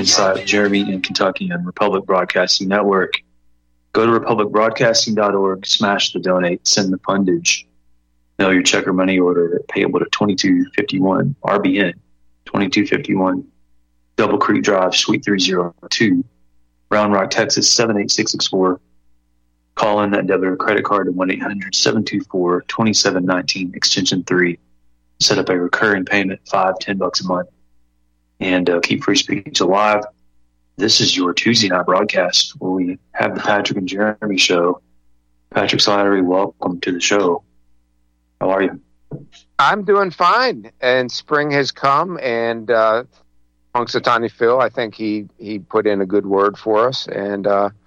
Insight, Jeremy in Kentucky and Republic Broadcasting Network. Go to republicbroadcasting.org, smash the donate, send the fundage. Mail your check or money order payable to 2251 RBN, 2251 Double Creek Drive, Suite 302, Round Rock, Texas, 78664. Call in that debit or credit card to 1-800-724-2719, extension 3. Set up a recurring payment, $5-10 a month, and keep free speech alive. This is your Tuesday night broadcast where we have the Patrick and Jeremy show. Patrick Slattery, welcome to the show. How are you? I'm doing fine, and spring has come, and Punxsutawney Phil, I think he put in a good word for us, and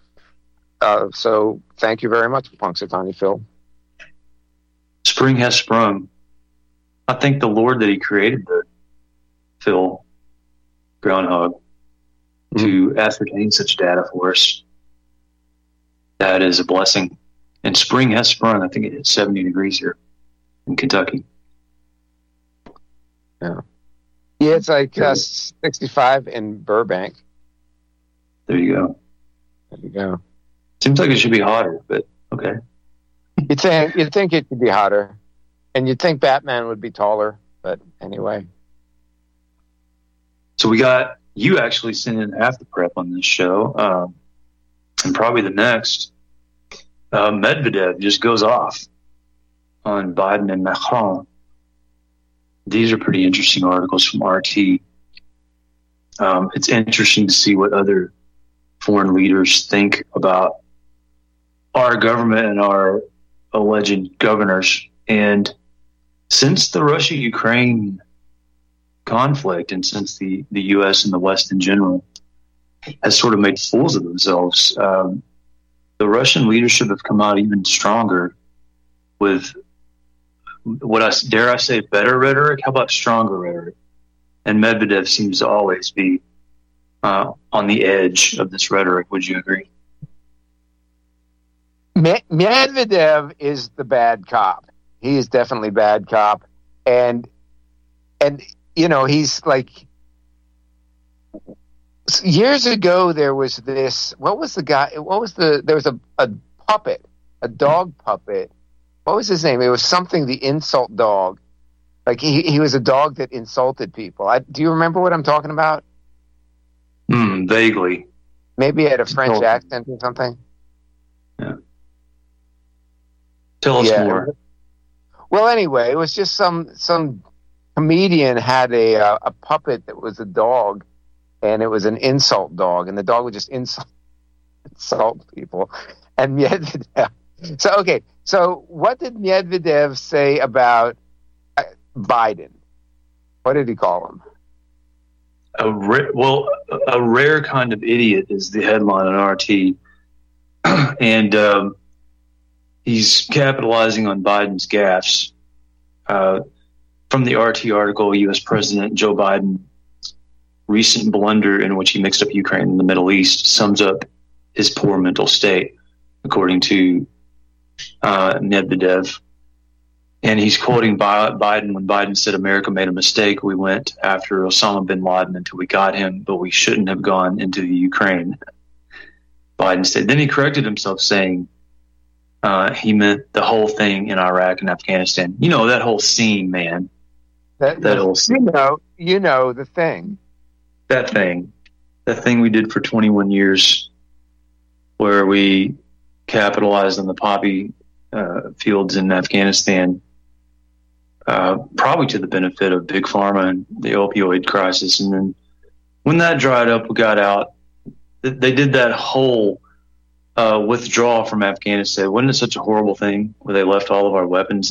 so thank you very much, Punxsutawney Phil. Spring has sprung. I thank the Lord that he created the Phil groundhog to ascertain such data for us. That is a blessing. And spring has sprung. I think it hit 70 degrees here in Kentucky. Yeah, it's like 65 in Burbank. There you go. There you go. Seems like it should be hotter, but okay. You'd think it could be hotter, and you'd think Batman would be taller, but anyway. So we got you actually sent in half the prep on this show, and probably the next. Medvedev just goes off on Biden and Macron. These are pretty interesting articles from RT. It's interesting to see what other foreign leaders think about our government and our alleged governors. And since the Russia-Ukraine conflict, and since the U.S. and the West in general has sort of made fools of themselves, the Russian leadership have come out even stronger with dare I say better rhetoric? How about stronger rhetoric? And Medvedev seems to always be on the edge of this rhetoric. Would you agree? Medvedev is the bad cop. He is definitely bad cop, and you know, he's like, years ago there was this. What was the guy? There was a puppet, a dog puppet. What was his name? It was something, the insult dog. Like he was a dog that insulted people. Do you remember what I'm talking about? Vaguely. Maybe he had a French accent or something. Yeah. Tell us more. Well, anyway, it was just some comedian had a puppet that was a dog, and it was an insult dog, and the dog would just insult people. And Medvedev. So what did Medvedev say about Biden? What did he call him? A rare kind of idiot is the headline on RT. And he's capitalizing on Biden's gaffes. From the RT article, U.S. President Joe Biden recent blunder in which he mixed up Ukraine and the Middle East sums up his poor mental state, according to Medvedev. And he's quoting Biden when Biden said America made a mistake. We went after Osama bin Laden until we got him, but we shouldn't have gone into the Ukraine. Biden said. Then he corrected himself, saying he meant the whole thing in Iraq and Afghanistan. You know, that whole scene, man. That whole scene. You know the thing. That thing we did for 21 years, where we capitalized on the poppy fields in Afghanistan, probably to the benefit of Big Pharma and the opioid crisis. And then when that dried up, we got out. They did that whole withdrawal from Afghanistan. Wasn't it such a horrible thing where they left all of our weapons?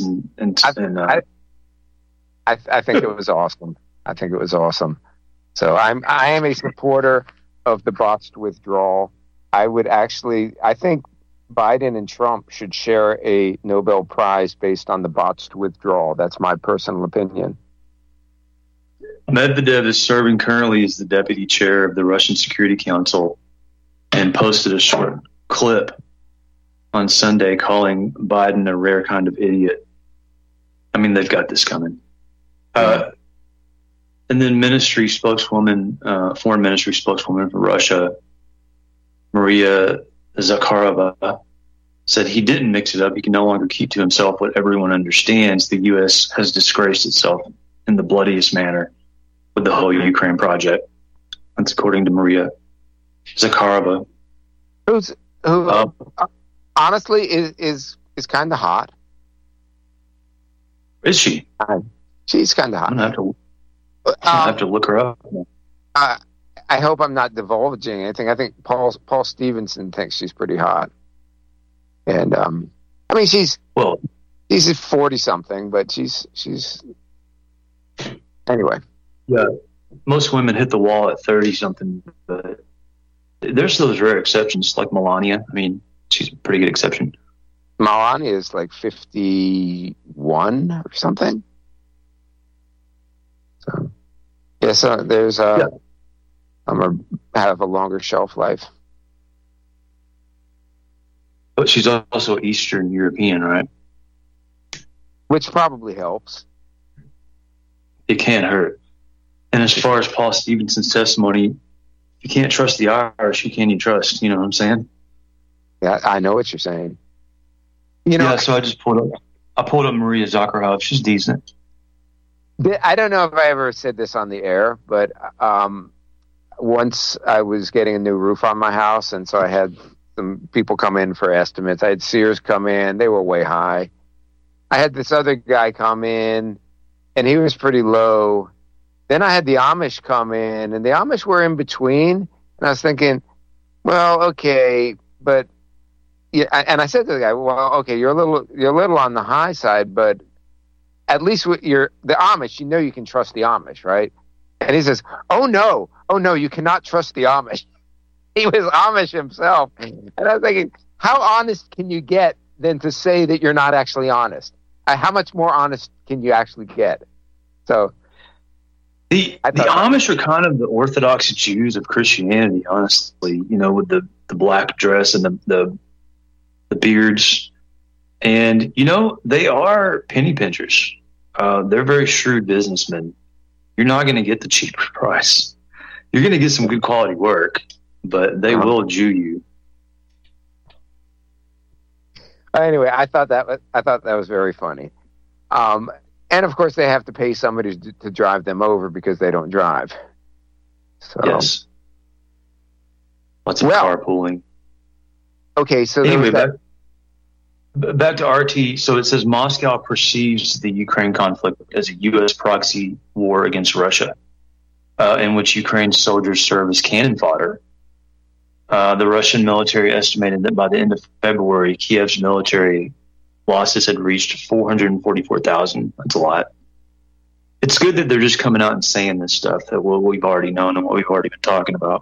I think it was awesome. I think it was awesome. So I am a supporter of the botched withdrawal. I think Biden and Trump should share a Nobel Prize based on the botched withdrawal. That's my personal opinion. Medvedev is serving currently as the deputy chair of the Russian Security Council and posted a short clip on Sunday calling Biden a rare kind of idiot. I mean, they've got this coming. And then ministry spokeswoman, foreign ministry spokeswoman for Russia, Maria Zakharova, said he didn't mix it up. He can no longer keep to himself what everyone understands. The U.S. has disgraced itself in the bloodiest manner with the whole Ukraine project. That's according to Maria Zakharova. Who honestly is kind of hot. Is she? She's kind of hot. I'm gonna have to look her up. I hope I'm not divulging anything. I think Paul Stevenson thinks she's pretty hot, and I mean she's 40 something, but she's anyway. Yeah, most women hit the wall at 30 something, but there's those rare exceptions like Melania. I mean, she's a pretty good exception. Melania is like 51 or something. So, yeah, so there's I'm gonna have a longer shelf life. But she's also Eastern European, right? Which probably helps. It can't hurt. And as far as Paul Stevenson's testimony, you can't trust the Irish, you can't even trust, you know what I'm saying? Yeah, I know what you're saying. You know, yeah, so I pulled up Maria Zakharova. She's decent. I don't know if I ever said this on the air, but once I was getting a new roof on my house, and so I had some people come in for estimates. I had Sears come in. They were way high. I had this other guy come in, and he was pretty low. Then I had the Amish come in, and the Amish were in between. And I was thinking, well, okay, but yeah. And I said to the guy, well, okay, you're a little on the high side, but at least with the Amish, you know you can trust the Amish, right? And he says, oh no, you cannot trust the Amish. He was Amish himself. And I was thinking, how honest can you get than to say that you're not actually honest? How much more honest can you actually get? So the Amish are kind of the Orthodox Jews of Christianity, honestly, you know, with the black dress and the beards. And, you know, they are penny pinchers. They're very shrewd businessmen. You're not going to get the cheaper price. You're going to get some good quality work, but they will Jew you. Anyway, I thought that was very funny. And of course, they have to pay somebody to drive them over because they don't drive. So, yes. Lots of carpooling. Okay, so anyway, back to RT. So it says Moscow perceives the Ukraine conflict as a U.S. proxy war against Russia, in which Ukraine's soldiers serve as cannon fodder. The Russian military estimated that by the end of February, Kiev's military losses had reached 444,000. That's a lot. It's good that they're just coming out and saying this stuff that we've already known and what we've already been talking about.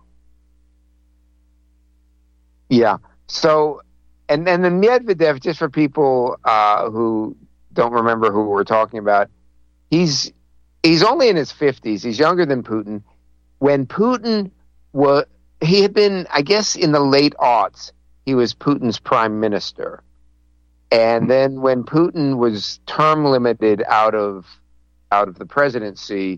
Yeah. So, and then Medvedev, just for people who don't remember who we're talking about, he's only in his 50s. He's younger than Putin. When Putin he had been, I guess, in the late aughts, he was Putin's prime minister. And then when Putin was term limited out of the presidency,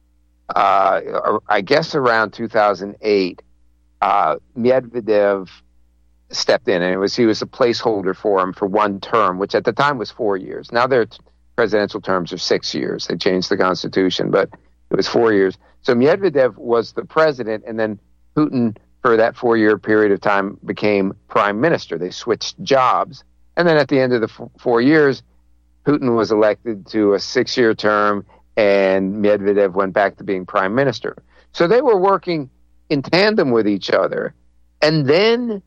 I guess around 2008, Medvedev stepped in, and he was a placeholder for him for one term, which at the time was 4 years. Now their presidential terms are 6 years. They changed the constitution, but it was 4 years. So Medvedev was the president, and then Putin, for that 4-year period of time, became prime minister. They switched jobs. And then at the end of the 4 years, Putin was elected to a 6-year term, and Medvedev went back to being prime minister. So they were working in tandem with each other. And then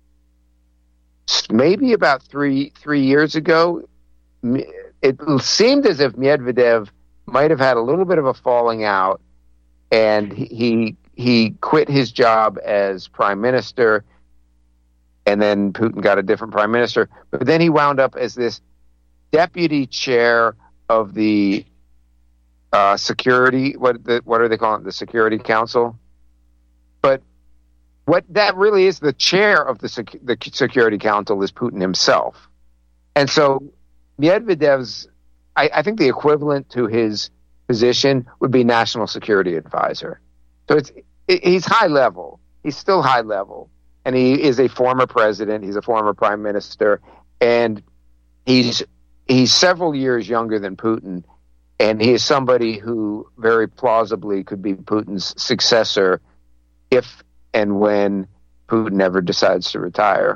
maybe about three years ago, it seemed as if Medvedev might have had a little bit of a falling out, and he quit his job as prime minister, and then Putin got a different prime minister. But then he wound up as this deputy chair of the security. What are they calling it? The Security Council. But what that really is, the chair of the Security Council is Putin himself. And so Medvedev's, I think the equivalent to his position would be national security advisor. So he's high level. He's still high level, and he is a former president. He's a former prime minister, and he's several years younger than Putin, and he is somebody who very plausibly could be Putin's successor if and when Putin ever decides to retire.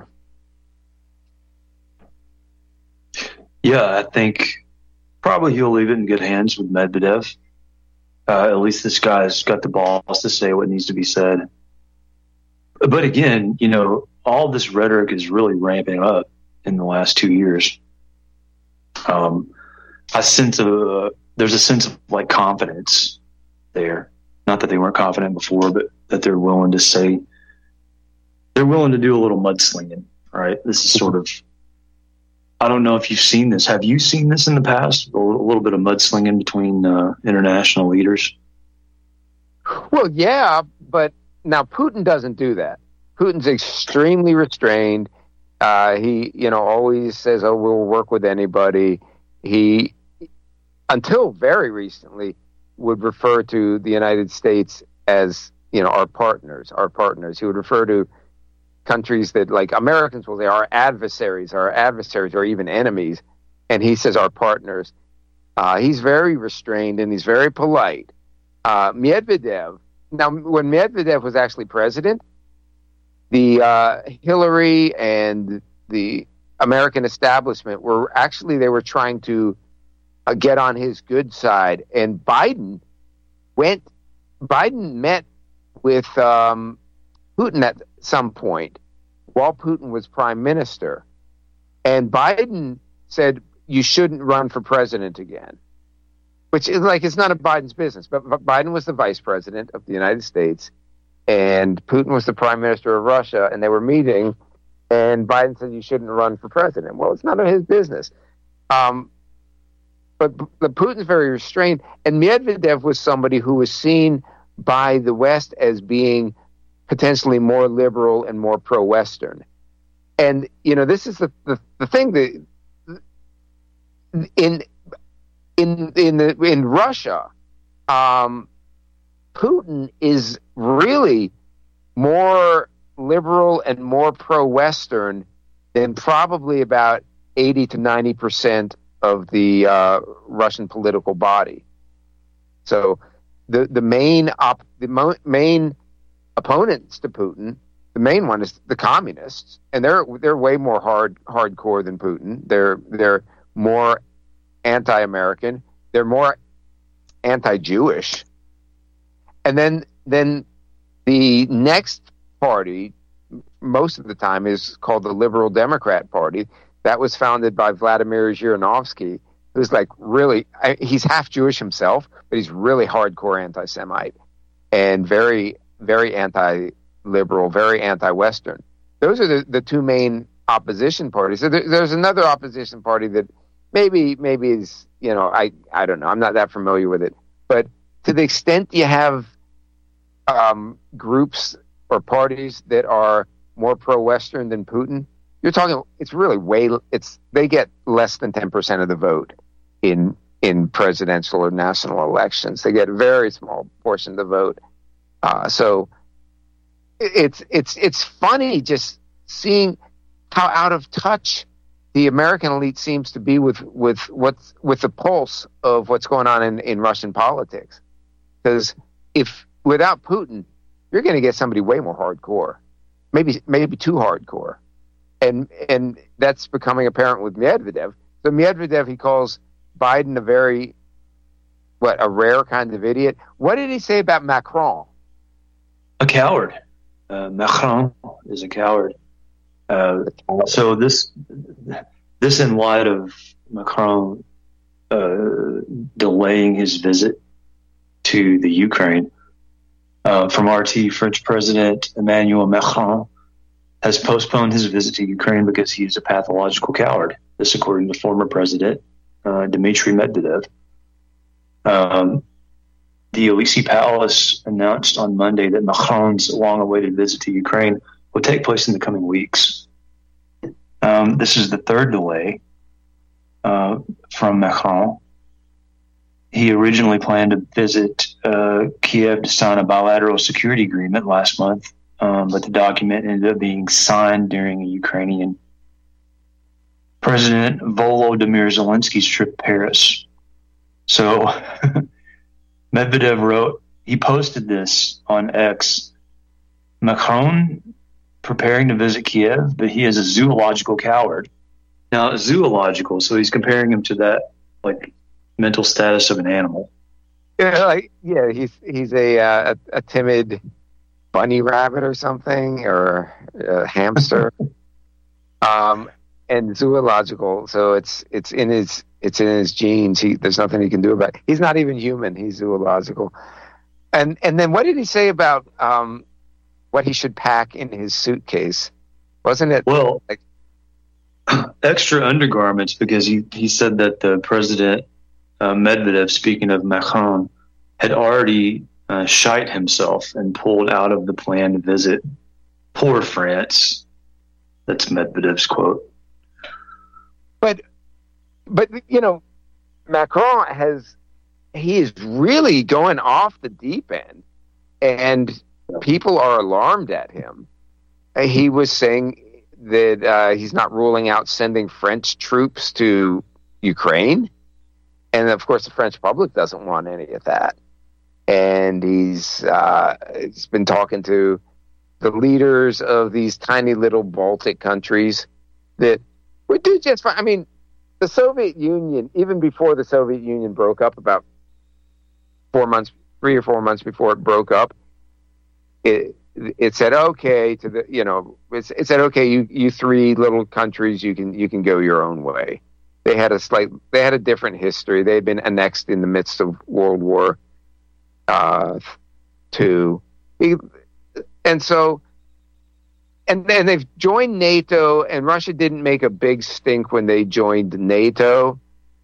Yeah, I think probably he'll leave it in good hands with Medvedev. At least this guy's got the balls to say what needs to be said. But again, all this rhetoric is really ramping up in the last 2 years. I sense there's a sense of like confidence there. Not that they weren't confident before, but that they're willing to do a little mudslinging, right? This is sort of, I don't know if you've seen this. Have you seen this in the past? A little bit of mudslinging between international leaders? Well, yeah, but now Putin doesn't do that. Putin's extremely restrained. He, always says, "Oh, we'll work with anybody." He, until very recently, would refer to the United States as, our partners. He would refer to countries that, like Americans will say, our adversaries, or even enemies, and he says our partners. He's very restrained and he's very polite. Medvedev. Now, when Medvedev was actually president, the Hillary and the American establishment they were trying to get on his good side, and Biden met with Putin at some point while Putin was prime minister, and Biden said you shouldn't run for president again, which is like, it's none of Biden's business. But Biden was the vice president of the United States, and Putin was the prime minister of Russia, and they were meeting, and Biden said you shouldn't run for president. Well, it's none of his business. But Putin's very restrained, and Medvedev was somebody who was seen by the West as being potentially more liberal and more pro-Western. And, this is the thing that in Russia, Putin is really more liberal and more pro-Western than probably about 80 to 90% of the Russian political body. So the main opponents to Putin, the main one is the communists, and they're way more hardcore than Putin. They're more anti-American. They're more anti-Jewish. And then the next party, most of the time, is called the Liberal Democrat Party. That was founded by Vladimir Zhirinovsky, who's like he's half Jewish himself, but he's really hardcore anti-Semite and very, very anti-liberal, very anti-Western. Those are the two main opposition parties. So there's another opposition party that maybe is, I don't know. I'm not that familiar with it. But to the extent you have groups or parties that are more pro-Western than Putin, you're talking, it's really they get less than 10% of the vote in presidential or national elections. They get a very small portion of the vote. So it's funny just seeing how out of touch the American elite seems to be with the pulse of what's going on in Russian politics. Because without Putin, you're going to get somebody way more hardcore, maybe too hardcore. And that's becoming apparent with Medvedev. So Medvedev, he calls Biden a rare kind of idiot. What did he say about Macron? A coward. Macron is a coward. So this in light of Macron delaying his visit to the Ukraine. From RT, French President Emmanuel Macron has postponed his visit to Ukraine because he is a pathological coward. This according to former President Dmitry Medvedev. The Elysee Palace announced on Monday that Macron's long-awaited visit to Ukraine will take place in the coming weeks. This is the third delay from Macron. he originally planned to visit Kiev to sign a bilateral security agreement last month, but the document ended up being signed during a Ukrainian President Volodymyr Zelensky's trip to Paris. So Medvedev wrote, he posted this on X, Macron preparing to visit Kiev, but he is a zoological coward. Now, zoological, so he's comparing him to that, like, mental status of an animal. Yeah, he's a timid bunny rabbit or something, or a hamster. And zoological, so it's in his genes. There's nothing he can do about it. He's not even human. He's zoological. And then what did he say about what he should pack in his suitcase? Wasn't it? Well, extra undergarments, because he said that the president Medvedev, speaking of Macron, had already shite himself and pulled out of the plan to visit poor France. That's Medvedev's quote. But Macron he is really going off the deep end, and people are alarmed at him. He was saying that he's not ruling out sending French troops to Ukraine. And of course, the French public doesn't want any of that. And he's been talking to the leaders of these tiny little Baltic countries that would do just fine. I mean, the Soviet Union, even before the Soviet Union broke up, about 3 or 4 months before it broke up, it said okay to it said okay, you three little countries, you can go your own way. They had a different history. They had been annexed in the midst of World War II, and so. And then they've joined NATO, and Russia didn't make a big stink when they joined NATO.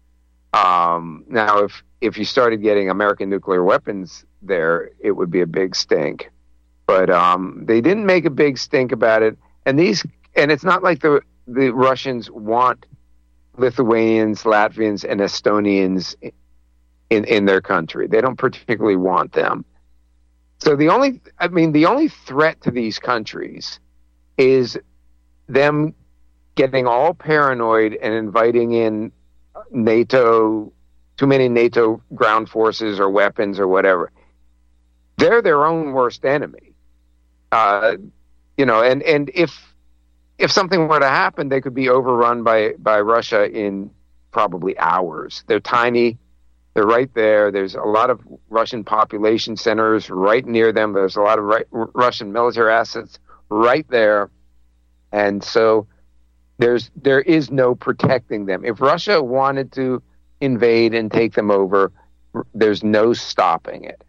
Now, if you started getting American nuclear weapons there, it would be a big stink. But they didn't make a big stink about it. And it's not like the Russians want Lithuanians, Latvians, and Estonians in their country. They don't particularly want them. So the only threat to these countries is them getting all paranoid and inviting in too many NATO ground forces or weapons or whatever. They're their own worst enemy. And if something were to happen, they could be overrun by Russia in probably hours. They're tiny. They're right there. There's a lot of Russian population centers right near them. There's a lot of Russian military assets right there. And so there is no protecting them. If Russia wanted to invade and take them over, there's no stopping it.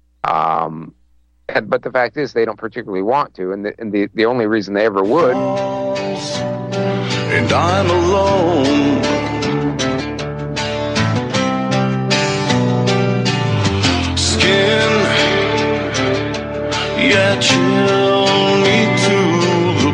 But the fact is, they don't particularly want to, and the only reason they ever would. And I'm alone. Skin, yeah, chill me to the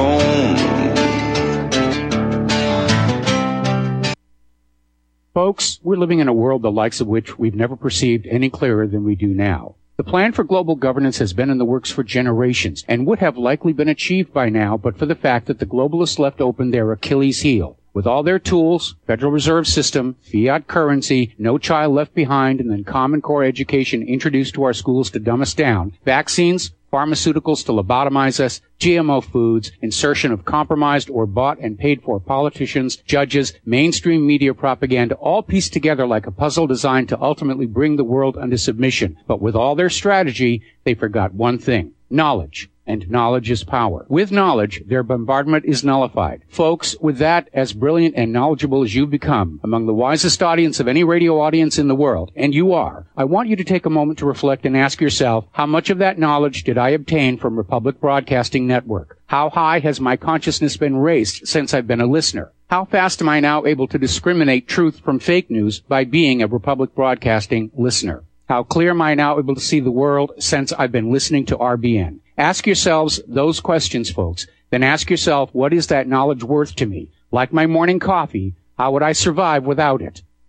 bone. Folks, we're living in a world the likes of which we've never perceived any clearer than we do now. The plan for global governance has been in the works for generations and would have likely been achieved by now but for the fact that the globalists left open their Achilles heel. With all their tools, Federal Reserve System, fiat currency, no child left behind, and then Common Core education introduced to our schools to dumb us down, vaccines, pharmaceuticals to lobotomize us, GMO foods, insertion of compromised or bought and paid for politicians, judges, mainstream media propaganda, all pieced together like a puzzle designed to ultimately bring the world under submission. But with all their strategy, they forgot one thing: knowledge. And knowledge is power. With knowledge, their bombardment is nullified. Folks, with that, as brilliant and knowledgeable as you've become, among the wisest audience of any radio audience in the world, and you are, I want you to take a moment to reflect and ask yourself, how much of that knowledge did I obtain from Republic Broadcasting Network? How high has my consciousness been raised since I've been a listener? How fast am I now able to discriminate truth from fake news by being a Republic Broadcasting listener? How clear am I now able to see the world since I've been listening to RBN? Ask yourselves those questions, folks. Then ask yourself, what is that knowledge worth to me? Like my morning coffee, how would I survive without it?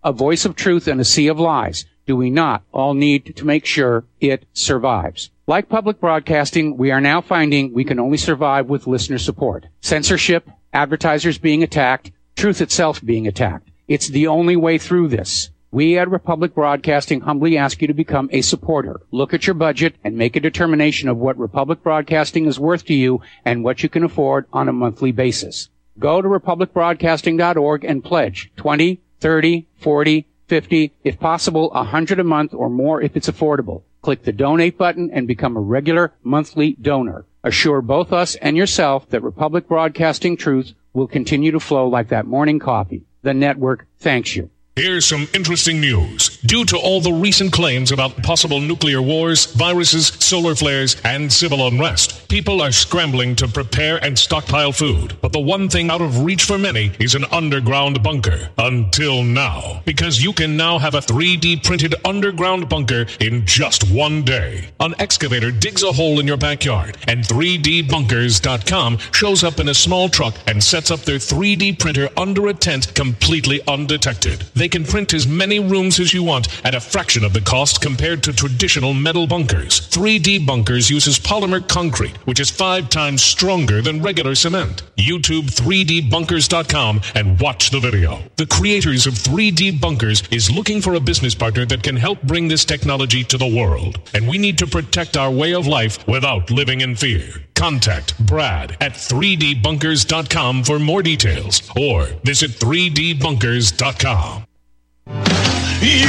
a voice of truth in a sea of lies, do we not all need to make sure it survives? Like public broadcasting, we are now finding we can only survive with listener support. Censorship, advertisers being attacked, truth itself being attacked. It's the only way through this. We at Republic Broadcasting humbly ask you to become a supporter. Look at your budget and make a determination of what Republic Broadcasting is worth to you and what you can afford on a monthly basis. Go to republicbroadcasting.org and pledge 20, 30, 40, 50, if possible, 100 a month or more if it's affordable. Click the donate button and become a regular monthly donor. Assure both us and yourself that Republic Broadcasting truth will continue to flow like that morning coffee. The network thanks you. Here's some interesting news. Due to all the recent claims about possible nuclear wars, viruses, solar flares, and civil unrest, people are scrambling to prepare and stockpile food. But the one thing out of reach for many is an underground bunker. Until now. Because you can now have a 3D printed underground bunker in just one day. An excavator digs a hole in your backyard, and 3dbunkers.com shows up in a small truck and sets up their 3D printer under a tent completely undetected. They can print as many rooms as you want at a fraction of the cost compared to traditional metal bunkers. 3D Bunkers uses polymer concrete, which is 5 times stronger than regular cement. YouTube 3dbunkers.com and watch the video. The creators of 3D Bunkers is looking for a business partner that can help bring this technology to the world. And we need to protect our way of life without living in fear. Contact Brad at 3dbunkers.com for more details or visit 3dbunkers.com. You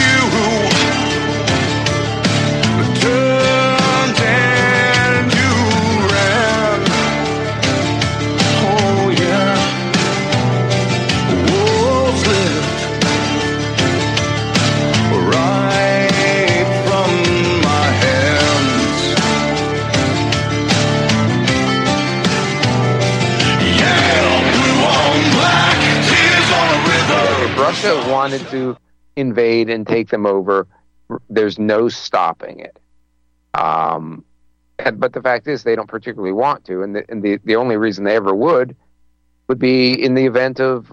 turned and you ran. Oh yeah. Wolves lived right from my hands. Yeah, blue on black, tears on a river. If Russia wanted to invade and take them over, there's no stopping it. But the fact is, they don't particularly want to, and the only reason they ever would be in the event of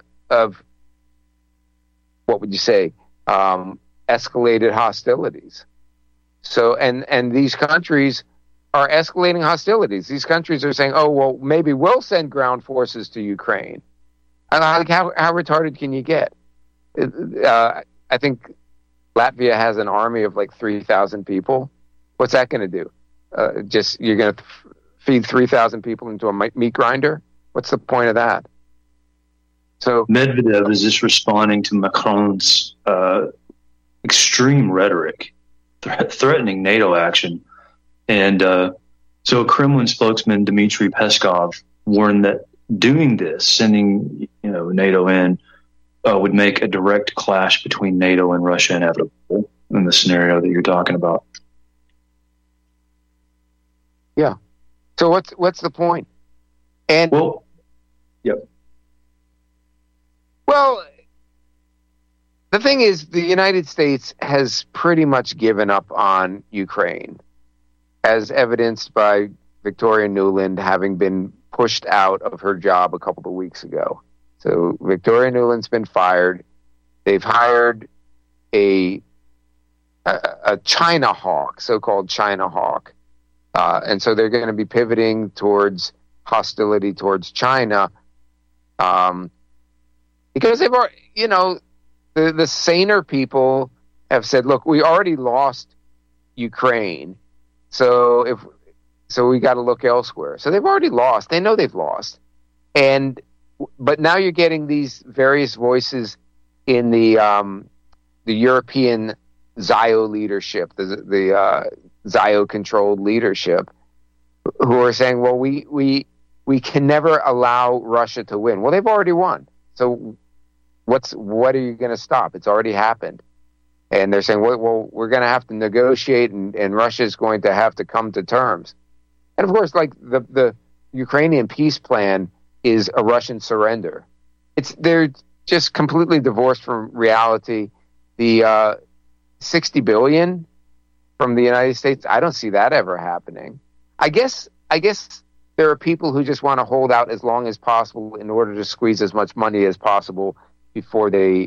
what would you say, escalated hostilities. So, and these countries are escalating hostilities. These countries are saying, oh, well, maybe we'll send ground forces to Ukraine. And how retarded can you get? I think Latvia has an army of like 3,000 people. What's that going to do? You're going to feed 3,000 people into a meat grinder? What's the point of that? So Medvedev is just responding to Macron's extreme rhetoric, threatening NATO action. And so Kremlin spokesman Dmitry Peskov warned that doing this, sending NATO in, would make a direct clash between NATO and Russia inevitable in the scenario that you're talking about. Yeah. So what's the point? And yep. Well, the thing is, the United States has pretty much given up on Ukraine, as evidenced by Victoria Nuland having been pushed out of her job a couple of weeks ago. So Victoria Nuland's been fired. They've hired a China hawk, so-called China hawk. And so they're going to be pivoting towards hostility towards China. Because they've already, the saner people have said, look, we already lost Ukraine. So we got to look elsewhere. So they've already lost. They know they've lost. But now you're getting these various voices in the European Zio leadership, the Zio-controlled leadership, who are saying, well, we can never allow Russia to win. Well, they've already won. So what are you going to stop? It's already happened. And they're saying, well, we're going to have to negotiate, and Russia's going to have to come to terms. And of course, like the Ukrainian peace plan is a Russian surrender. They're just completely divorced from reality. The $60 billion from the United States, I don't see that ever happening. I guess there are people who just want to hold out as long as possible in order to squeeze as much money as possible before they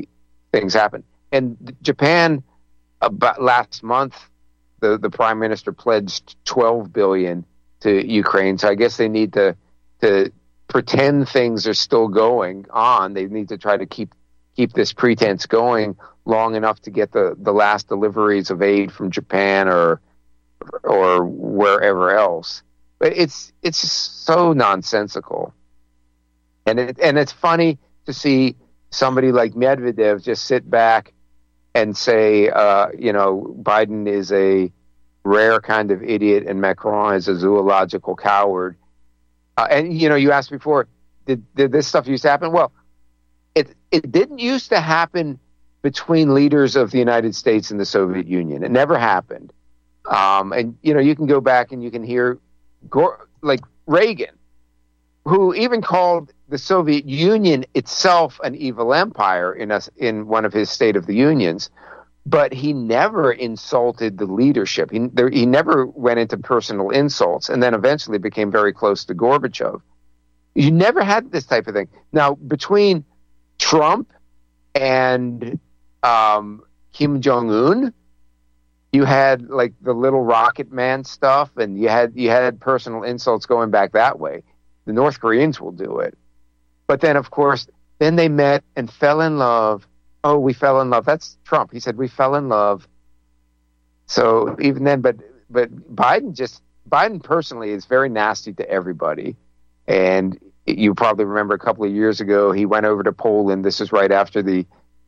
things happen. And Japan, about last month, the prime minister pledged $12 billion to Ukraine. So I guess they need to pretend things are still going on. They need to try to keep this pretense going long enough to get the last deliveries of aid from Japan or wherever else. But it's just so nonsensical. And it's funny to see somebody like Medvedev just sit back and say, Biden is a rare kind of idiot and Macron is a zoological coward. And you asked before, did this stuff used to happen? Well, it didn't used to happen between leaders of the United States and the Soviet Union. It never happened. And you can go back and you can hear like Reagan, who even called the Soviet Union itself an evil empire in one of his State of the Unions, but he never insulted the leadership. He never went into personal insults, and then eventually became very close to Gorbachev. You never had this type of thing. Now, between Trump and Kim Jong-un, you had like the little rocket man stuff, and you had personal insults going back that way. The North Koreans will do it. But then, of course, then they met and fell in love. Oh, we fell in love. That's Trump. He said, we fell in love. So even then, but Biden personally is very nasty to everybody. And you probably remember a couple of years ago, he went over to Poland. This is right after the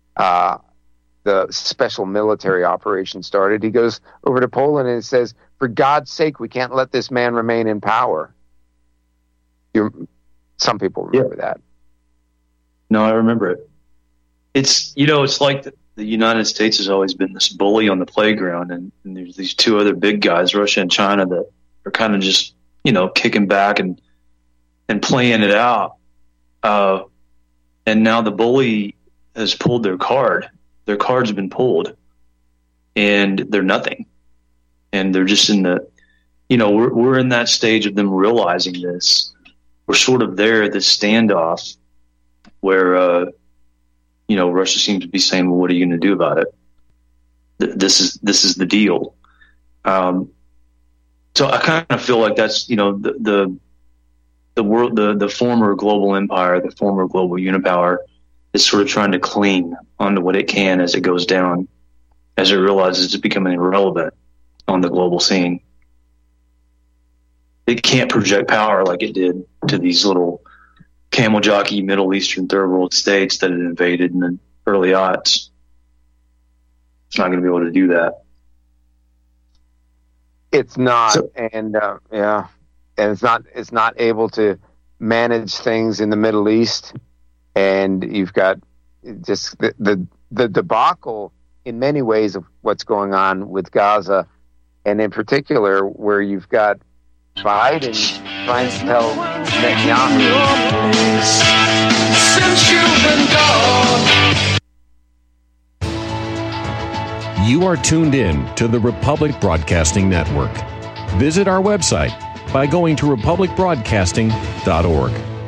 special military operation started. He goes over to Poland and says, for God's sake, we can't let this man remain in power. Some people remember that. No, I remember it. It's like the United States has always been this bully on the playground, and there's these two other big guys, Russia and China, that are kind of just kicking back and playing it out. And now the bully has pulled their card. Their card's been pulled, and they're nothing. And they're just in the, we're in that stage of them realizing this. We're sort of there at this standoff where, Russia seems to be saying, well, what are you going to do about it? This is the deal. So I kind of feel like that's, the world, the former global empire, the former global unipower is sort of trying to cling onto what it can as it goes down, as it realizes it's becoming irrelevant on the global scene. It can't project power like it did to these little camel jockey Middle Eastern third world states that it invaded in the early aughts. It's not going to be able to do that. It's not, and it's not able to manage things in the Middle East. And you've got just the debacle in many ways of what's going on with Gaza, and in particular where you've got Biden trying to tell Netanyahu. Since you've been gone. You are tuned in to the Republic Broadcasting Network. Visit our website by going to republicbroadcasting.org.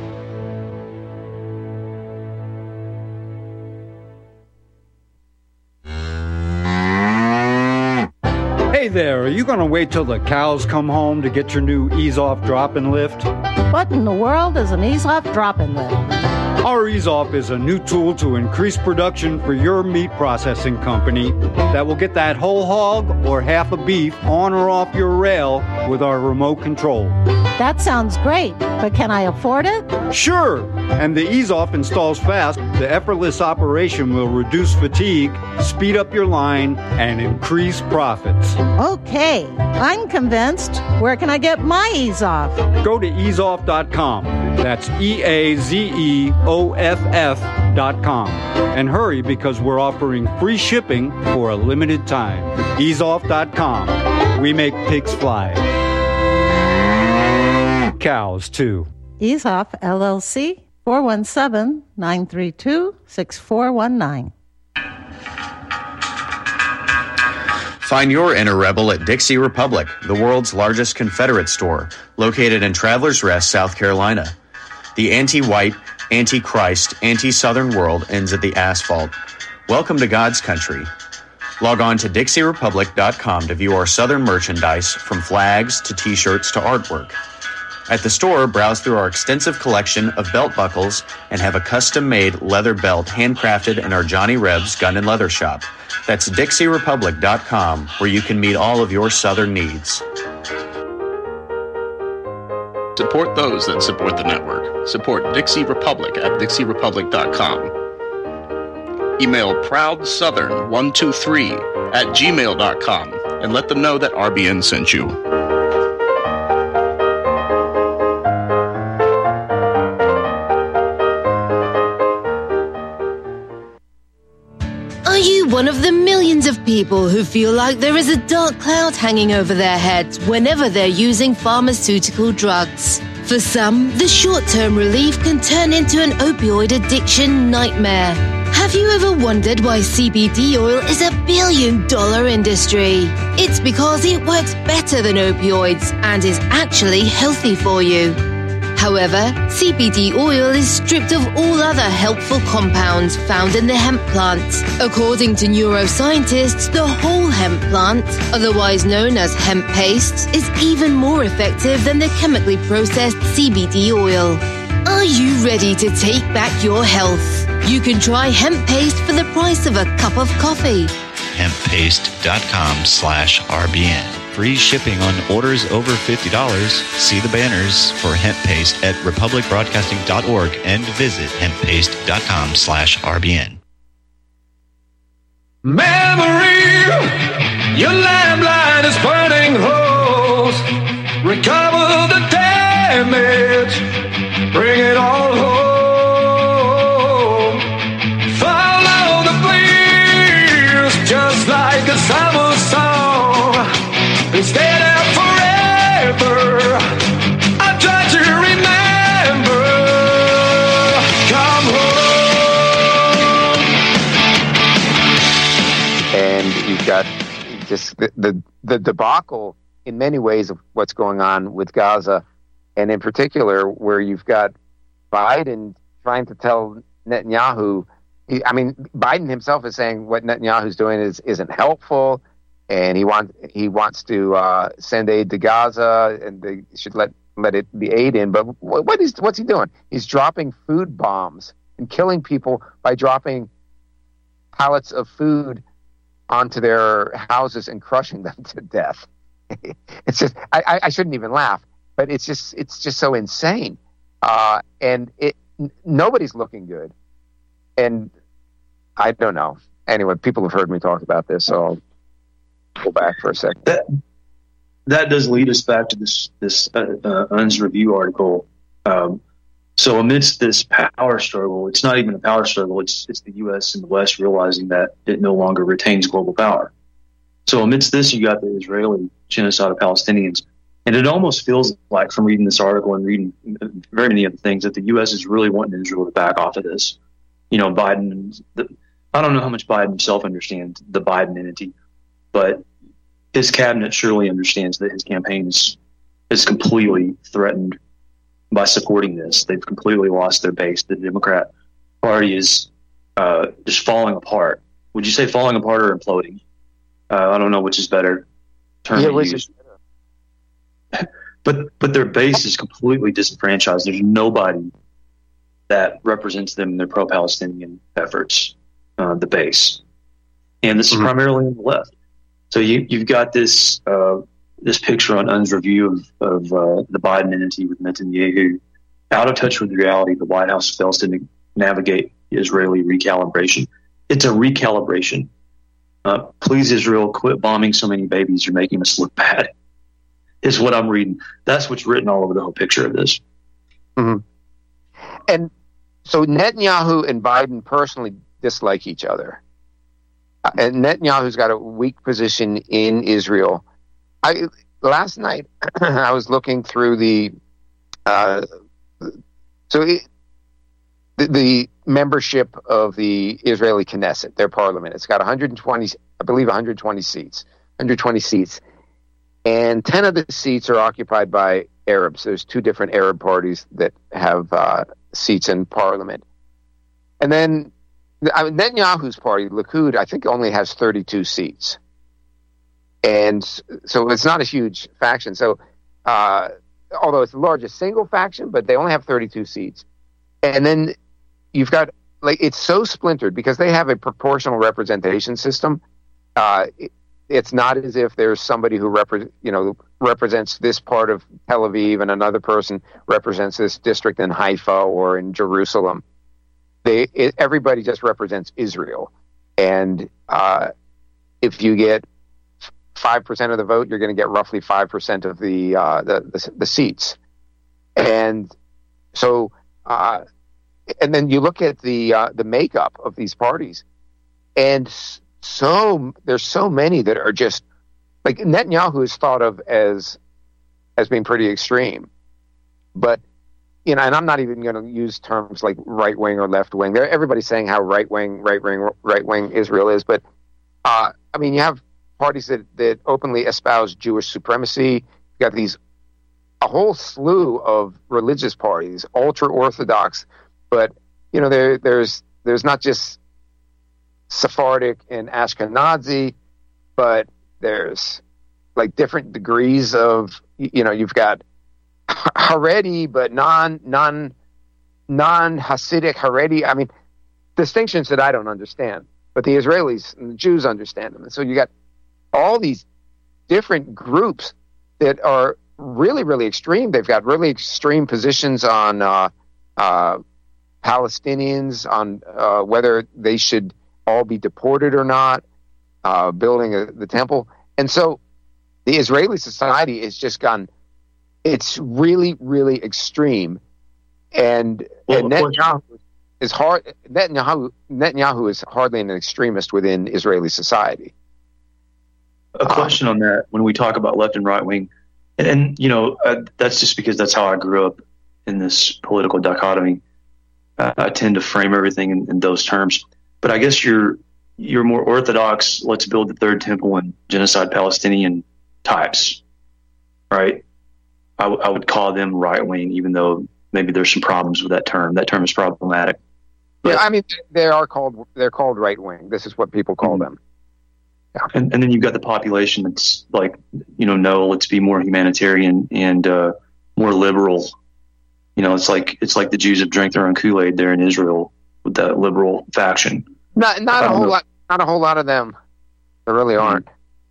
Hey there, are you going to wait till the cows come home to get your new Ease-Off Drop-In Lift? What in the world is an Ease-Off Drop-In Lift? Our Ease-Off is a new tool to increase production for your meat processing company that will get that whole hog or half a beef on or off your rail with our remote control. That sounds great, but can I afford it? Sure! And the Ease-Off installs fast. The effortless operation will reduce fatigue, speed up your line, and increase profits. Okay, I'm convinced. Where can I get my Ease-Off? Go to easeoff.com. That's EAZEOFF.com. And hurry, because we're offering free shipping for a limited time. Easeoff.com. We make pigs fly. Cows, too. Ease-Off, LLC, 417-932-6419. Find your inner rebel at Dixie Republic, the world's largest Confederate store, located in Travelers Rest, South Carolina. The anti-white, anti-Christ, anti-Southern world ends at the asphalt. Welcome to God's country. Log on to DixieRepublic.com to view our Southern merchandise, from flags to t-shirts to artwork. At the store, browse through our extensive collection of belt buckles and have a custom-made leather belt handcrafted in our Johnny Rebs Gun and Leather Shop. That's DixieRepublic.com, where you can meet all of your Southern needs. Support those that support the network. Support Dixie Republic at DixieRepublic.com. Email ProudSouthern123@gmail.com and let them know that RBN sent you. Are you one of the millions of people who feel like there is a dark cloud hanging over their heads whenever they're using pharmaceutical drugs? For some, the short-term relief can turn into an opioid addiction nightmare. Have you ever wondered why CBD oil is a billion-dollar industry? It's because it works better than opioids and is actually healthy for you. However, CBD oil is stripped of all other helpful compounds found in the hemp plant. According to neuroscientists, the whole hemp plant, otherwise known as hemp paste, is even more effective than the chemically processed CBD oil. Are you ready to take back your health? You can try hemp paste for the price of a cup of coffee. Hemppaste.com/RBN. Free shipping on orders over $50. See the banners for hemp paste at republicbroadcasting.org and visit hemppaste.com/RBN. Memory, your landline is burning holes. Recover the damage, bring it all home. Follow the flames, just like a summer song. Stay there forever. I try to remember. Come home. And you've got just the debacle in many ways of what's going on with Gaza, and in particular where you've got Biden trying to tell Netanyahu. Biden himself is saying what Netanyahu's doing isn't helpful. And he wants to send aid to Gaza, and they should let it be aid in. But what's he doing? He's dropping food bombs and killing people by dropping pallets of food onto their houses and crushing them to death. It's just I shouldn't even laugh, but it's just so insane. And nobody's looking good. And I don't know. Anyway, people have heard me talk about this, so I'll go back for a second. That does lead us back to this UN's review article. So amidst this power struggle, it's not even a power struggle. It's the U.S. and the West realizing that it no longer retains global power. So amidst this, you got the Israeli genocide of Palestinians. And it almost feels like, from reading this article and reading very many other things, that the U.S. is really wanting Israel to back off of this. Biden, I don't know how much Biden himself understands the Biden entity, but his cabinet surely understands that his campaign is completely threatened by supporting this. They've completely lost their base. The Democrat Party is just falling apart. Would you say falling apart or imploding? I don't know which is better term to use. But their base is completely disenfranchised. There's nobody that represents them in their pro-Palestinian efforts, the base. And this is primarily on the left. So you've got this picture on UN's review of the Biden entity with Netanyahu out of touch with reality. The White House fails to navigate Israeli recalibration. It's a recalibration. Please, Israel, quit bombing so many babies. You're making us look bad, is what I'm reading. That's what's written all over the whole picture of this. Mm-hmm. And so Netanyahu and Biden personally dislike each other. And Netanyahu's got a weak position in Israel. Last night I was looking through the membership of the Israeli Knesset, their parliament. It's got 120 seats. And 10 of the seats are occupied by Arabs. There's two different Arab parties that have seats in parliament. And then Netanyahu's party, Likud, I think only has 32 seats. And so it's not a huge faction. So, although it's the largest single faction, but they only have 32 seats. And then you've got, it's so splintered because they have a proportional representation system. It's not as if there's somebody who represents this part of Tel Aviv and another person represents this district in Haifa or in Jerusalem. Everybody just represents Israel. And if you get 5% of the vote, you're going to get roughly 5% of the seats. And so, and then you look at the makeup of these parties, and there's so many that are just like Netanyahu is thought of as being pretty extreme, but and I'm not even going to use terms like right wing or left wing. Everybody's saying how right wing Israel is, but you have parties that openly espouse Jewish supremacy. You got a whole slew of religious parties, ultra orthodox, but there's not just Sephardic and Ashkenazi, but there's like different degrees of, you've got Haredi, but non-Hasidic Haredi. Distinctions that I don't understand, but the Israelis and the Jews understand them. And so you got all these different groups that are really, really extreme. They've got really extreme positions on Palestinians, on whether they should all be deported or not, building the temple. And so the Israeli society has just gone, it's really, really extreme. And Netanyahu is Netanyahu is hardly an extremist within Israeli society. A question on that, when we talk about left and right wing, and that's just because that's how I grew up in this political dichotomy. I tend to frame everything in those terms. But I guess you're more orthodox, let's build the third temple and genocide Palestinian types, right? I would call them right wing, even though maybe there's some problems with that term. That term is problematic. But, they're called right wing. This is what people call them. Yeah. And then you've got the population that's like, no, let's be more humanitarian and more liberal. It's like the Jews have drank their own Kool-Aid there in Israel with that liberal faction. Not a whole lot of them. There really aren't.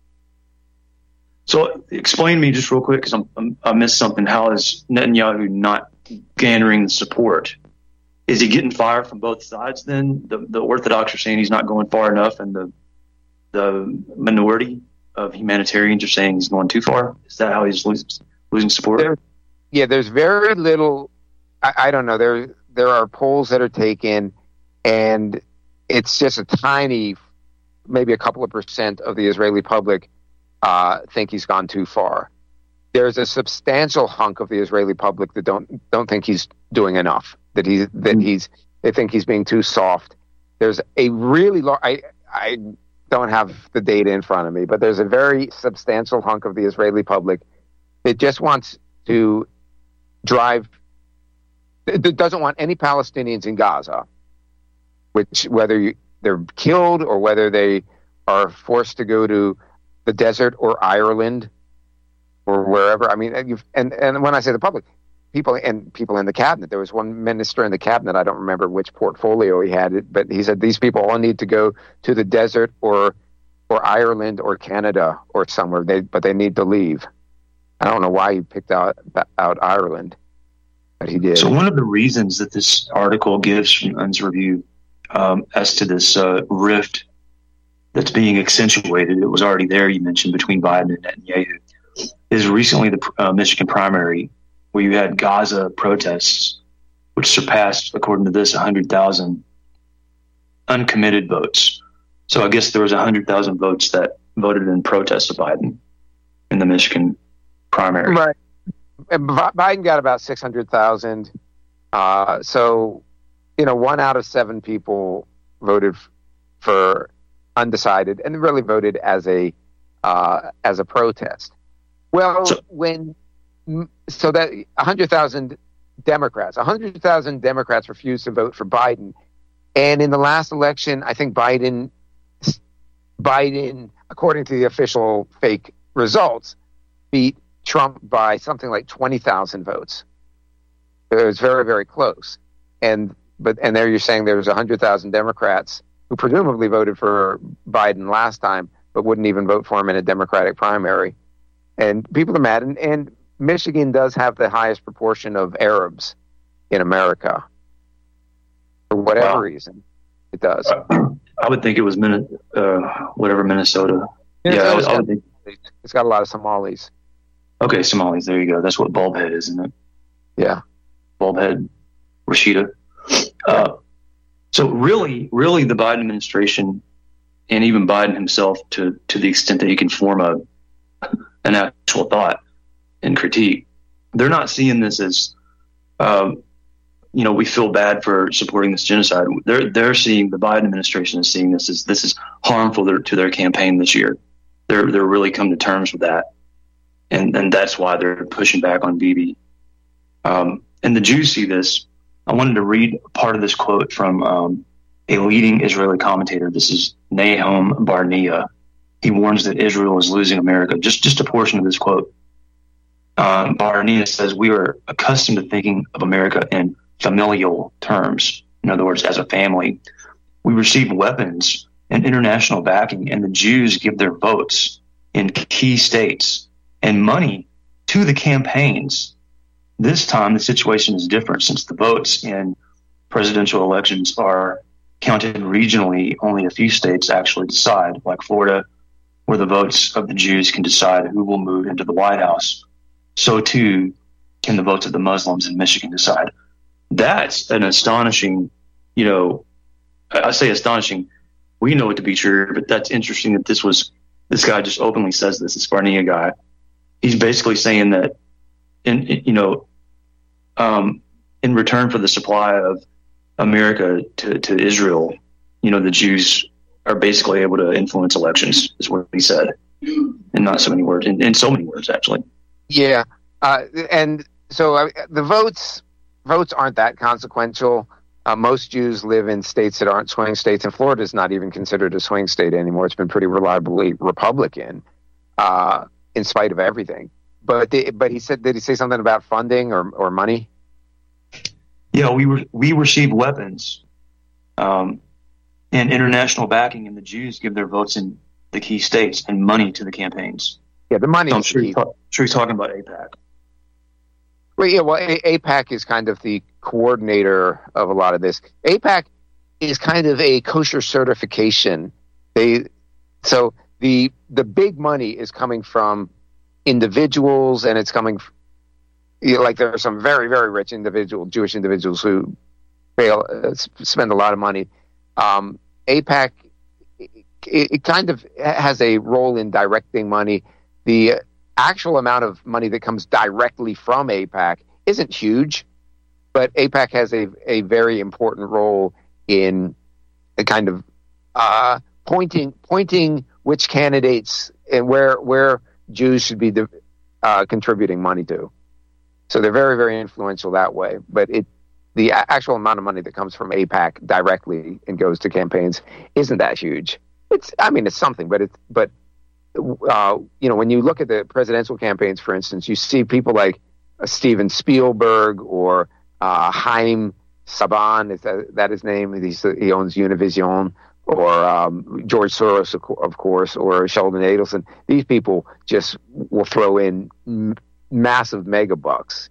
So explain to me just real quick, because I missed something. How is Netanyahu not garnering support? Is he getting fire from both sides then? The Orthodox are saying he's not going far enough, and the minority of humanitarians are saying he's going too far. Is that how he's losing support? There's very little. I don't know. There are polls that are taken, and it's just a tiny, maybe a couple of % of the Israeli public think he's gone too far. There's a substantial hunk of the Israeli public that don't think he's doing enough. They think he's being too soft. There's a really large. I don't have the data in front of me, but there's a very substantial hunk of the Israeli public that just wants to drive. That doesn't want any Palestinians in Gaza, whether they're killed or whether they are forced to go to the desert or Ireland or wherever. And when I say the public, people in the cabinet, there was one minister in the cabinet, I don't remember which portfolio he had, but he said these people all need to go to the desert or Ireland or Canada or somewhere, but they need to leave. I don't know why he picked out Ireland, but he did. So one of the reasons that this article gives from UN's review as to this rift that's being accentuated, it was already there, you mentioned, between Biden and Netanyahu, is recently the Michigan primary, where you had Gaza protests, which surpassed, according to this, 100,000 uncommitted votes. So I guess there was 100,000 votes that voted in protest of Biden in the Michigan primary. Right. And Biden got about 600,000. So, 1 out of 7 people voted for undecided, and really voted as a protest. Well, so that 100,000 Democrats refused to vote for Biden, And in the last election, I think Biden, according to the official fake results, beat Trump by something like 20,000 votes. It was very, very close. And there you're saying there's 100,000 Democrats who presumably voted for Biden last time, but wouldn't even vote for him in a Democratic primary. And people are mad. And Michigan does have the highest proportion of Arabs in America. For whatever reason, it does. I would think it was Minnesota. Yeah, I would think. It's got a lot of Somalis. Okay, Somalis. There you go. That's what Bulbhead is, isn't it? Yeah. Bulbhead, Rashida. So really, the Biden administration, and even Biden himself, to the extent that he can form an actual thought and critique, they're not seeing this as, we feel bad for supporting this genocide. They're seeing, the Biden administration is seeing this is harmful to their campaign this year. They're really come to terms with that, and that's why they're pushing back on Bibi. And the Jews see this. I wanted to read part of this quote from a leading Israeli commentator. This is Nahum Barnea. He warns that Israel is losing America. Just a portion of this quote. Barnea says, "We are accustomed to thinking of America in familial terms. In other words, as a family. We receive weapons and international backing, and the Jews give their votes in key states and money to the campaigns. This time, the situation is different since the votes in presidential elections are counted regionally. Only a few states actually decide, like Florida, where the votes of the Jews can decide who will move into the White House. So, too, can the votes of the Muslims in Michigan decide." That's an astonishing, I say astonishing. We know it to be true, but that's interesting that this guy just openly says this Barnea guy. He's basically saying that in return for the supply of America to Israel, the Jews are basically able to influence elections, is what he said, in not so many words, in so many words, actually. Yeah, and so the votes aren't that consequential. Most Jews live in states that aren't swing states, and Florida is not even considered a swing state anymore. It's been pretty reliably Republican, in spite of everything. But he said, did he say something about funding or money? Yeah, we receive weapons and international backing, and the Jews give their votes in the key states and money to the campaigns. Yeah, the money. So I'm sure he's talking about AIPAC. Well, yeah, AIPAC is kind of the coordinator of a lot of this. AIPAC is kind of a kosher certification. So the big money is coming from individuals, and it's coming like there are some very, very rich Jewish individuals who spend a lot of money. AIPAC, it kind of has a role in directing money. The actual amount of money that comes directly from AIPAC isn't huge, but AIPAC has a very important role in a kind of pointing which candidates and where Jews should be contributing money to. So they're very, very influential that way. But the actual amount of money that comes from AIPAC directly and goes to campaigns isn't that huge. It's something, but when you look at the presidential campaigns, for instance, you see people like Steven Spielberg or Haim Saban, is that his name? He owns Univision, or George Soros, of course, or Sheldon Adelson. These people just will throw in massive mega bucks.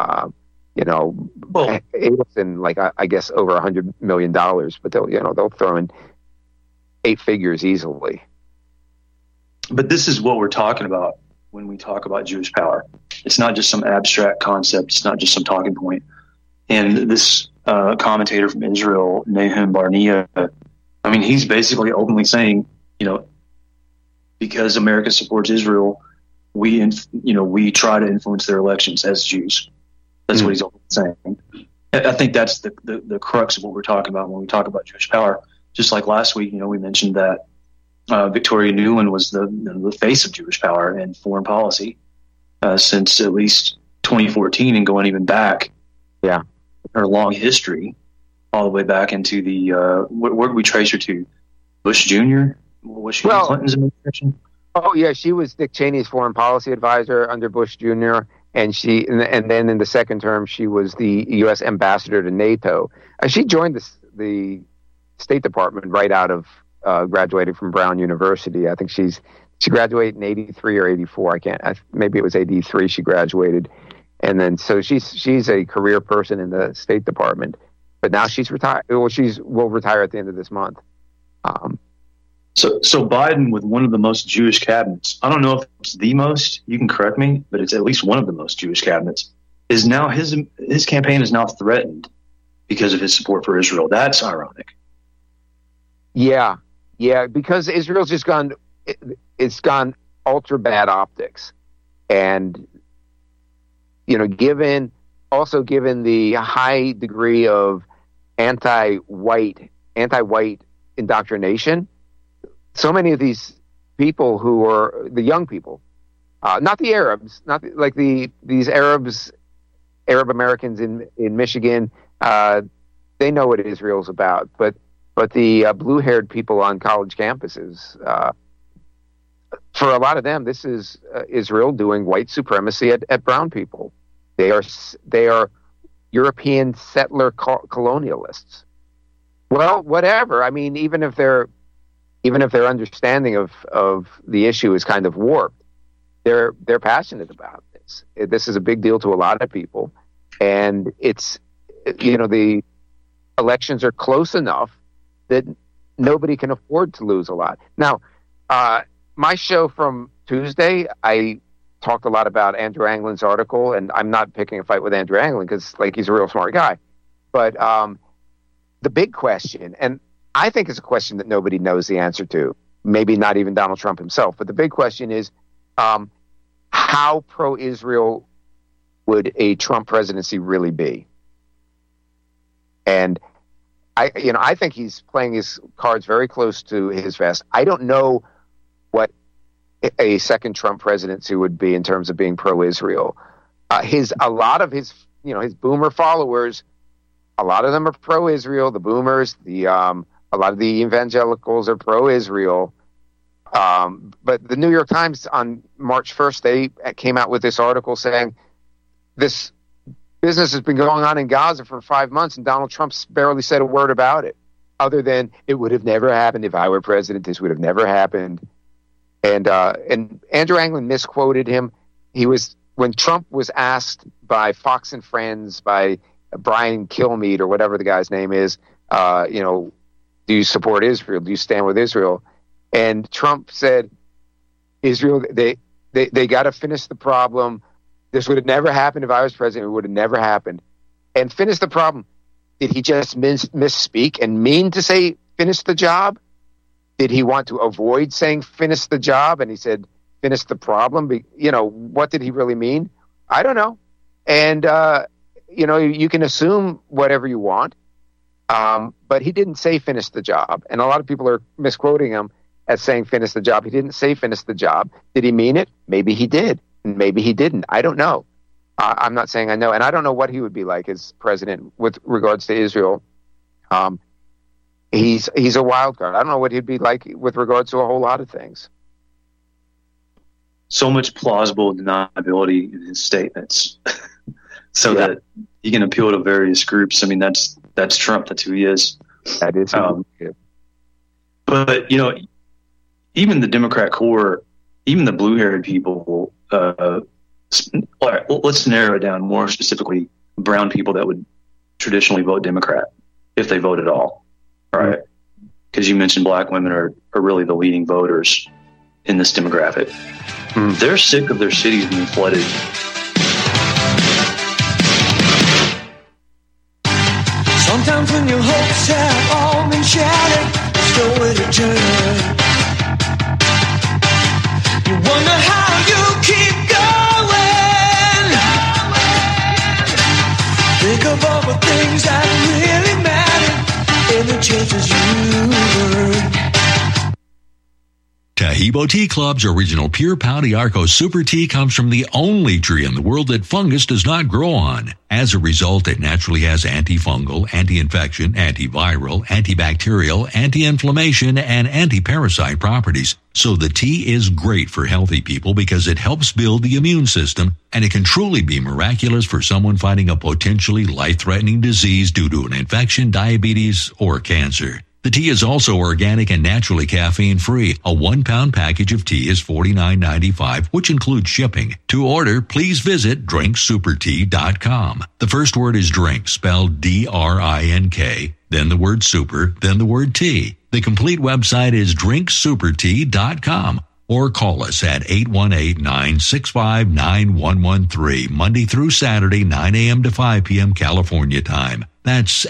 Adelson, I guess over $100 million, but they'll throw in 8 figures easily. But this is what we're talking about when we talk about Jewish power. It's not just some abstract concept. It's not just some talking point. And this commentator from Israel, Nahum Barnea, he's basically openly saying, because America supports Israel, we try to influence their elections as Jews. That's what he's openly saying. I think that's the crux of what we're talking about when we talk about Jewish power. Just like last week, we mentioned that Victoria Nuland was the face of Jewish power and foreign policy since at least 2014 and going even back. Yeah, her long history. all the way back into the where did we trace her to? Bush Jr. Was she in Clinton's administration? Oh yeah, she was Dick Cheney's foreign policy advisor under Bush Jr. And then in the second term, she was the U.S. ambassador to NATO. She joined the State Department right out of graduating from Brown University. I think she graduated in 83 or 84. Maybe it was 83 she graduated. And then so she's a career person in the State Department. But now she's retired. Well, will retire at the end of this month. So Biden, with one of the most Jewish cabinets, I don't know if it's the most, you can correct me, but it's at least one of the most Jewish cabinets, is now his campaign is now threatened because of his support for Israel. That's ironic. Yeah, because Israel's just it's gone ultra bad optics. And, given the high degree of anti-white indoctrination, so many of these people who are the young people, not the Arabs, these Arab Americans in Michigan, they know what Israel's about, but the blue-haired people on college campuses, for a lot of them, this is Israel doing white supremacy at brown people. They are European settler colonialists. Well, whatever. I mean, even if their understanding of the issue is kind of warped, they're passionate about this. This is a big deal to a lot of people, and it's the elections are close enough that nobody can afford to lose a lot. Now, my show from Tuesday, I talked a lot about Andrew Anglin's article, and I'm not picking a fight with Andrew Anglin because he's a real smart guy, but the big question, and I think it's a question that nobody knows the answer to, maybe not even Donald Trump himself, but the big question is how pro-Israel would a Trump presidency really be? And I think he's playing his cards very close to his vest. I don't know what a second Trump presidency would be in terms of being pro-Israel. A lot of his boomer followers, a lot of them are pro-Israel. The boomers, a lot of the evangelicals are pro-Israel. But the New York Times on March 1st, they came out with this article saying this business has been going on in Gaza for 5 months, and Donald Trump's barely said a word about it, other than it would have never happened if I were president. This would have never happened. And Andrew Anglin misquoted him. When Trump was asked by Fox and Friends, by Brian Kilmeade or whatever the guy's name is, do you support Israel? Do you stand with Israel? And Trump said, Israel, they got to finish the problem. This would have never happened if I was president. It would have never happened. And finish the problem. Did he just misspeak and mean to say finish the job? Did he want to avoid saying finish the job? And he said finish the problem. What did he really mean? I don't know. And, you can assume whatever you want. But he didn't say finish the job. And a lot of people are misquoting him as saying finish the job. He didn't say finish the job. Did he mean it? Maybe he did. Maybe he didn't. I don't know. I'm not saying I know. And I don't know what he would be like as president with regards to Israel. He's a wild card. I don't know what he'd be like with regards to a whole lot of things. So much plausible deniability in his statements that he can appeal to various groups. I mean, that's Trump. That's who he is. That is. But, even the Democrat core, even the blue-haired people, let's narrow it down more specifically, brown people that would traditionally vote Democrat, if they vote at all. Right? Because you mentioned black women are really the leading voters in this demographic. They're sick of their cities being flooded. Sometimes when your hopes have all been shattered, there's nowhere to turn. You wonder how you keep going. Think of all the things that really matter and the chances you earn. Tahibo Tea Club's original Pure Pau d'Arco Super Tea comes from the only tree in the world that fungus does not grow on. As a result, it naturally has antifungal, anti-infection, antiviral, antibacterial, anti-inflammation, and anti-parasite properties. So the tea is great for healthy people because it helps build the immune system, and it can truly be miraculous for someone fighting a potentially life-threatening disease due to an infection, diabetes, or cancer. The tea is also organic and naturally caffeine-free. A 1-pound package of tea is $49.95, which includes shipping. To order, please visit drinksupertea.com. The first word is drink, spelled D-R-I-N-K, then the word super, then the word tea. The complete website is drinksupertea.com. Or call us at 818-965-9113, Monday through Saturday, 9 a.m. to 5 p.m. California time. That's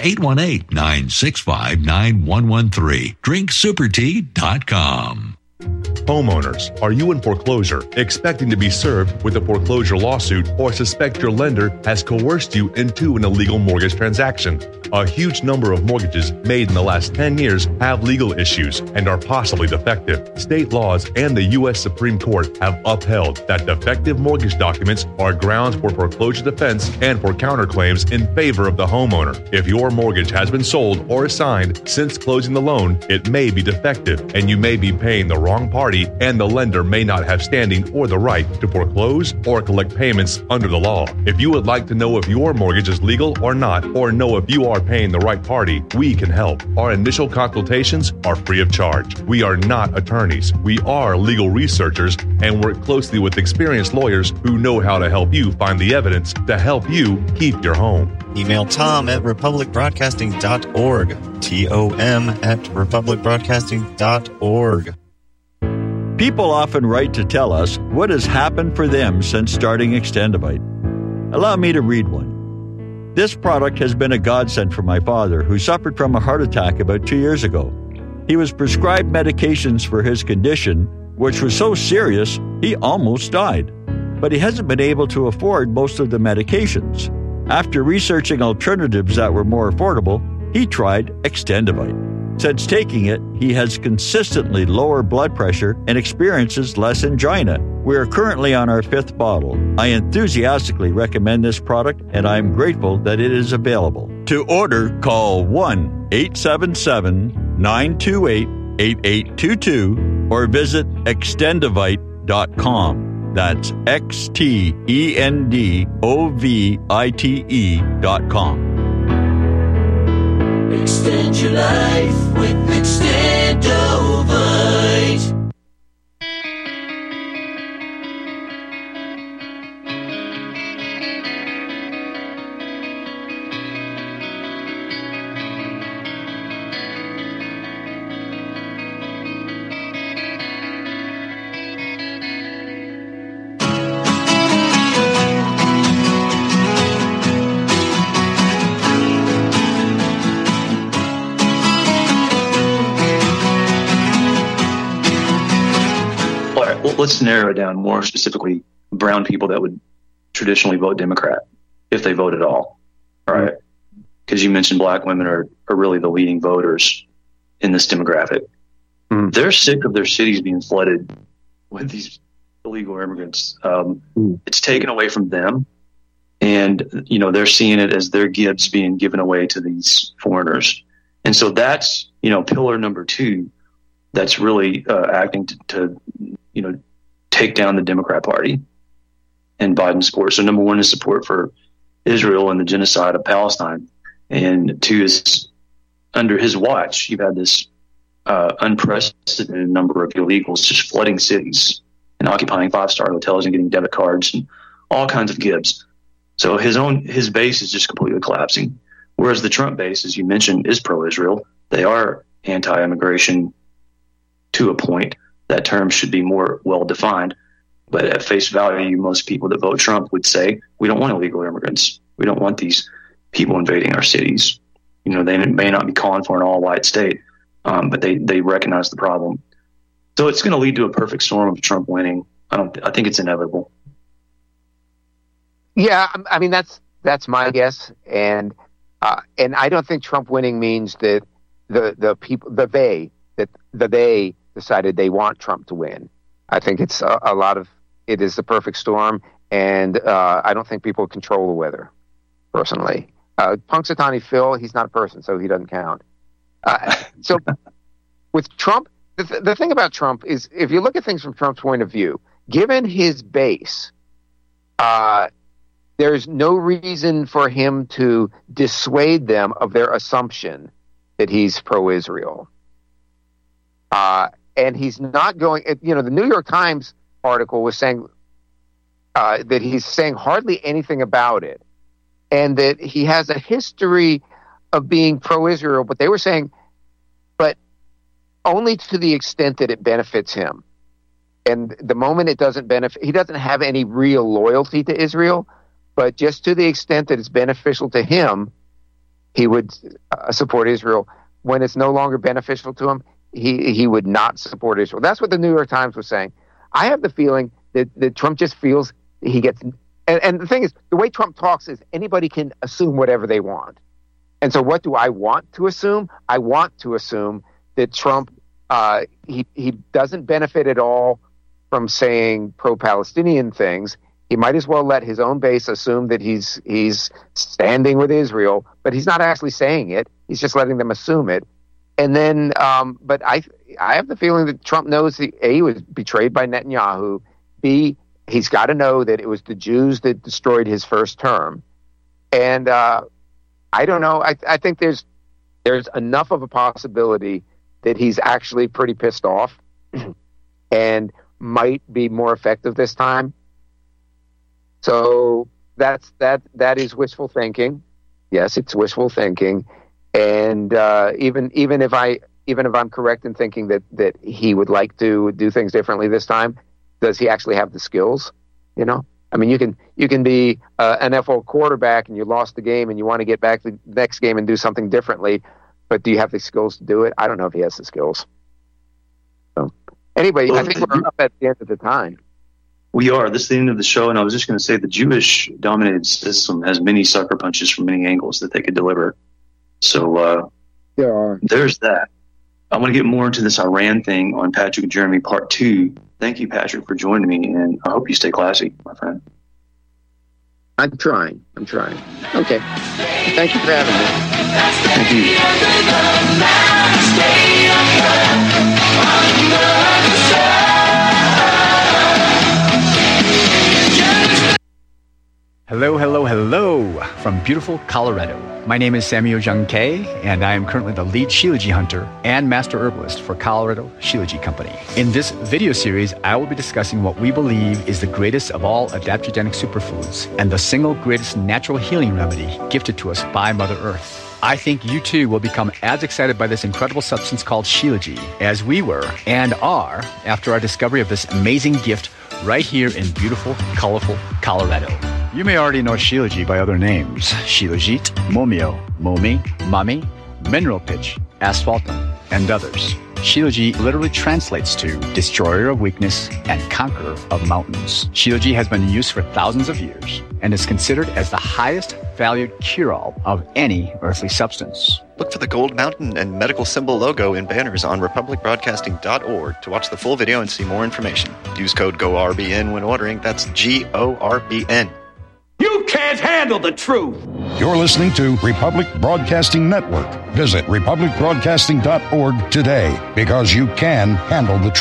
818-965-9113, drinksupertea.com. Homeowners, are you in foreclosure, expecting to be served with a foreclosure lawsuit, or suspect your lender has coerced you into an illegal mortgage transaction? A huge number of mortgages made in the last 10 years have legal issues and are possibly defective. State laws and the U.S. Supreme Court have upheld that defective mortgage documents are grounds for foreclosure defense and for counterclaims in favor of the homeowner. If your mortgage has been sold or assigned since closing the loan, it may be defective, and you may be paying the wrong party, and the lender may not have standing or the right to foreclose or collect payments under the law. If you would like to know if your mortgage is legal or not, or know if you are paying the right party, we can help. Our initial consultations are free of charge. We are not attorneys. We are legal researchers and work closely with experienced lawyers who know how to help you find the evidence to help you keep your home. Email Tom at republicbroadcasting.org. TOM at republicbroadcasting.org. People often write to tell us what has happened for them since starting Extendivite. Allow me to read one. This product has been a godsend for my father, who suffered from a heart attack about 2 years ago. He was prescribed medications for his condition, which was so serious he almost died. But he hasn't been able to afford most of the medications. After researching alternatives that were more affordable, he tried Extendivite. Since taking it, he has consistently lower blood pressure and experiences less angina. We are currently on our 5th bottle. I enthusiastically recommend this product, and I am grateful that it is available. To order, call 1-877-928-8822 or visit extendivite.com. That's XTENDOVITE.com. Extend your life with Extendovite. Let's narrow it down more specifically. Brown people that would traditionally vote Democrat, if they vote at all, right? Because you mentioned black women are really the leading voters in this demographic. They're sick of their cities being flooded with these illegal immigrants. It's taken away from them, and they're seeing it as their gifts being given away to these foreigners. And so that's pillar number 2. That's really acting to take down the Democrat Party and Biden's support. So number 1 is support for Israel and the genocide of Palestine. And 2 is under his watch, you've had this unprecedented number of illegals just flooding cities and occupying 5-star hotels and getting debit cards and all kinds of gifts. So his base is just completely collapsing. Whereas the Trump base, as you mentioned, is pro-Israel. They are anti-immigration to a point. That term should be more well-defined. But at face value, most people that vote Trump would say, we don't want illegal immigrants. We don't want these people invading our cities. They may not be calling for an all-white state, but they recognize the problem. So it's going to lead to a perfect storm of Trump winning. I think it's inevitable. Yeah, I mean, that's my guess. And I don't think Trump winning means that the people, they decided they want Trump to win. I think it's it is the perfect storm, and I don't think people control the weather, personally. Punxsutawney Phil, he's not a person, so he doesn't count. So with Trump, the thing about Trump is, if you look at things from Trump's point of view, given his base, there's no reason for him to dissuade them of their assumption that he's pro-Israel. And he's not going, the New York Times article was saying that he's saying hardly anything about it, and that he has a history of being pro-Israel, but they were saying, but only to the extent that it benefits him. And the moment it doesn't benefit, he doesn't have any real loyalty to Israel, but just to the extent that it's beneficial to him, he would support Israel. When it's no longer beneficial to him, he would not support Israel. That's what the New York Times was saying. I have the feeling that Trump just feels he gets... And the thing is, the way Trump talks is anybody can assume whatever they want. And so what do I want to assume? I want to assume that Trump, he doesn't benefit at all from saying pro-Palestinian things. He might as well let his own base assume that he's standing with Israel, but he's not actually saying it. He's just letting them assume it. And then, but I have the feeling that Trump knows he was betrayed by Netanyahu. B, he's got to know that it was the Jews that destroyed his first term. And I don't know. I think there's enough of a possibility that he's actually pretty pissed off and might be more effective this time. So that is wishful thinking. Yes, it's wishful thinking. And even if I'm correct in thinking that he would like to do things differently this time, does he actually have the skills? I mean, you can be an NFL quarterback and you lost the game and you want to get back the next game and do something differently, but do you have the skills to do it? I don't know if he has the skills. So anyway, I think we're up at the end of the time. We are. This is the end of the show, and I was just going to say the Jewish-dominated system has many sucker punches from many angles that they could deliver. So there's that. I want to get more into this Iran thing on Patrick and Jeremy Part 2. Thank you, Patrick, for joining me, and I hope you stay classy, my friend. I'm trying. Okay. Thank you for having me. Thank you. Hello from beautiful Colorado. My name is Samuel Jung Kei, and I am currently the lead Shilajit hunter and master herbalist for Colorado Shilajit Company. In this video series, I will be discussing what we believe is the greatest of all adaptogenic superfoods and the single greatest natural healing remedy gifted to us by Mother Earth. I think you too will become as excited by this incredible substance called Shilajit as we were and are after our discovery of this amazing gift right here in beautiful, colorful Colorado. You may already know Shilajit by other names: Shilajit, Momio, Momi, Mami, Mineral Pitch, Asphaltum, and others. Shilajit literally translates to destroyer of weakness and conqueror of mountains. Shilajit has been in use for thousands of years and is considered as the highest valued cure-all of any earthly substance. Look for the gold mountain and medical symbol logo in banners on republicbroadcasting.org to watch the full video and see more information. Use code GORBN when ordering. That's GORBN. You can't handle the truth. You're listening to Republic Broadcasting Network. Visit republicbroadcasting.org today, because you can handle the truth.